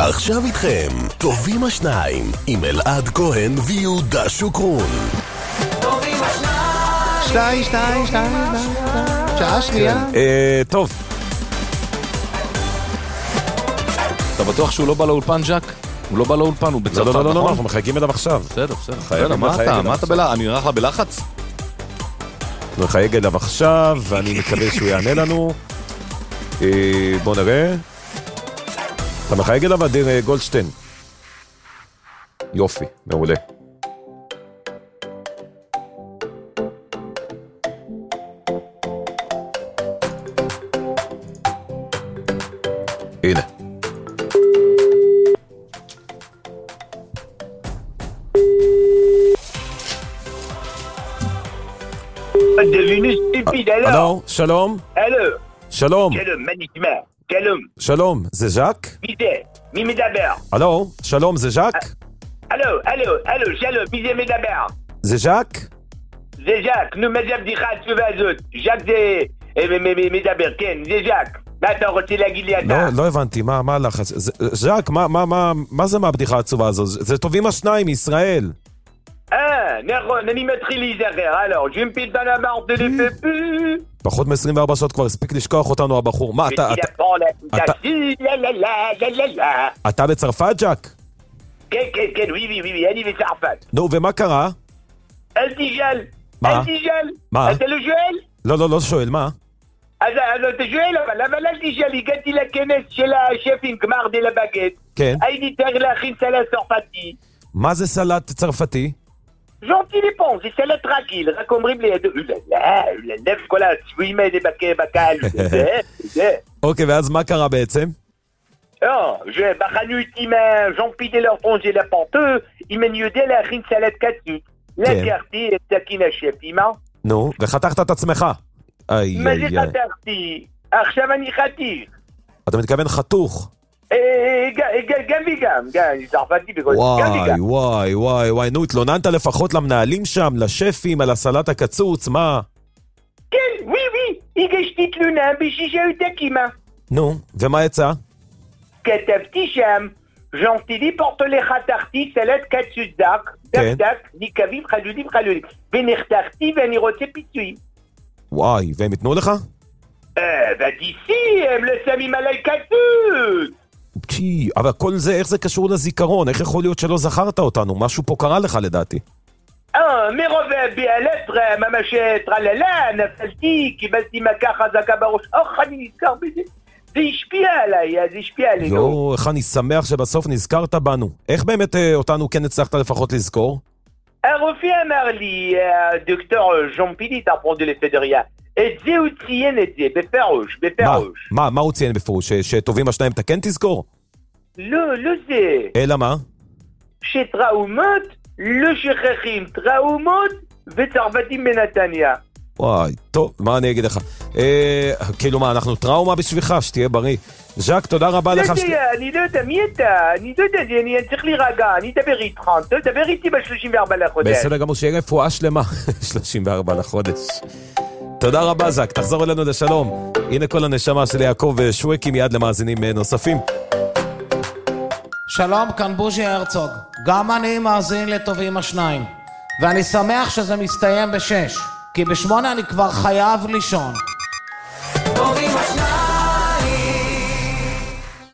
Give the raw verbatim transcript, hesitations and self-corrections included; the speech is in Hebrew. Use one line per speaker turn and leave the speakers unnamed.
עכשיו איתכם, טובים השניים, עם אלעד כהן ויהודה שוקרון.
טובים השניים.
שתיים, שתיים, שתיים, שעה שנייה.
טוב. אתה בטוח שהוא לא בא לאולפן, ז'ק? הוא לא בא לאולפן, הוא בצרפת, נכון?
לא, לא, לא, אנחנו מחייקים אליו עכשיו.
בסדר, בסדר. מה אתה? מה אתה בלחץ? אני נראה לך בלחץ?
אנחנו מחייק אליו עכשיו, ואני מקווה שהוא יענה לנו. בוא נראה. אתה מחייק אליו אדיר גולדשטיין. יופי, מעולה. הנה.
devenu stupide alors.
Alors, shalom.
Alors.
Shalom.
Shalom, magnifiquement. Shalom.
Shalom, זה ז'ק?
מי זה? מי מדבר?
אלו, שלום, זה ז'ק?
אלו, אלו, אלו, שלום, מי זה מדבר?
זה ז'ק?
זה ז'ק, נו, מה זה הבדיחה העצובה הזאת? ז'ק זה מדבר, כן, זה ז'ק. מה אתה רוצה להגיד לי אתה?
לא, לא הבנתי, מה, מה הלחץ? ז'ק, מה, מה, מה, מה זה מהבדיחה העצובה הזו? זה טובים השניים מישראל.
אה, נכון, אני מתחיל להיזכר, alors, je me pile dans la marde de peu.
פחות מ-עשרים וארבע שעות כבר הספיק לשכוח אותנו הבחור. מה, אתה... אתה בצרפת, ז'ק?
כן, כן, כן, oui, oui, oui, אני בצרפת.
נו, ומה קרה?
אל תשאל.
מה?
אל תשאל.
מה?
אתה לא שואל?
לא, לא, לא שואל, מה?
אז אתה שואל, אבל אבל אל תשאל, הגעתי לכנס של השפים, גמר דה לבגט.
כן.
הייתי צריך להכין סלט צרפתי.
מה זה סלט צרפתי?
ז'ונטי ליפון, זה סלט רגיל, רק אומרים לי, לב כל הצבועים האלה בקהל, זה, זה.
אוקיי, ואז מה קרה בעצם?
לא, בחנו איתי ז'ון-פי דה לרטון של הפורטו, אם אני יודע להכין סלט קצית. לקחתי את סכין השפים,
נו, וחתכת את עצמך.
מה זה חתכתי? עכשיו אני חתיך.
אתה מתכוון חתוך?
גם וגם, גם, צרפתי בכל זה, גם וגם.
וואי, וואי, וואי, נו, התלוננת לפחות למנהלים שם, לשפים, על הסלט הקצוץ, מה?
כן, ווי ווי, הגשתי תלונה בשישה ותקימה.
נו, ומה יצא?
כתבתי שם, ז'ונטילי פורטולי חתכתי, סלט קצוץ דק, דק דק, ניקבים חלולים חלולים, ונחתכתי ואני רוצה פיצויים.
וואי, והם יתנו לך?
אה, ודיסי, הם לא שמים עליי קצוץ.
פי, אבל כל זה, איך זה קשור לזיכרון? איך יכול להיות שלא זכרת אותנו? משהו פה קרה לך לדעתי.
אה, מרוב ביאלטר, ממש טרללה, נפלתי, קיבלתי מכה חזקה בראש. אוח, אני נזכר בזה. זה השפיע עליי, זה השפיע עלינו.
יו, איך אני שמח שבסוף נזכרת בנו. איך באמת אה, אותנו כן הצלחת לפחות לזכור?
הרופא אמר לי, דוקטור ז'ון-פי דה פורטו לפדריה, את זה הוא ציין את זה, בפירוש, בפירוש.
מה, מה הוא ציין בפירוש? שטובים השניים אתה כן תזכור?
לא, לא זה.
אלא מה?
שטראומות לא שכחים, טראומות וצרפתים בנתניה.
וואי, טוב, מה אני אגיד לך? אה, כאילו מה, אנחנו טראומה בשבילך, שתהיה בריא. ז'ק, תודה רבה לך.
לא יודע, אני לא יודע, מי אתה? אני לא יודע, אני צריך להירגע, אני אדבר איתך, תדבר איתי ב-שלושים וארבעה לחודש.
בסדר גמור, שיהיה רפואה שלמה, שלושים וארבעה לחודש. תודה רבה ז'ק, תחזור אלינו לשלום. הנה כל הנשמה של יעקב שווקי, מיד למאזינים נוספים.
שלום, כאן בוז'י הרצוג. גם אני מאזין לטובים השניים. ואני שמח שזה מסתיים בשש, כי בשמונה אני כבר חייב לישון. טובים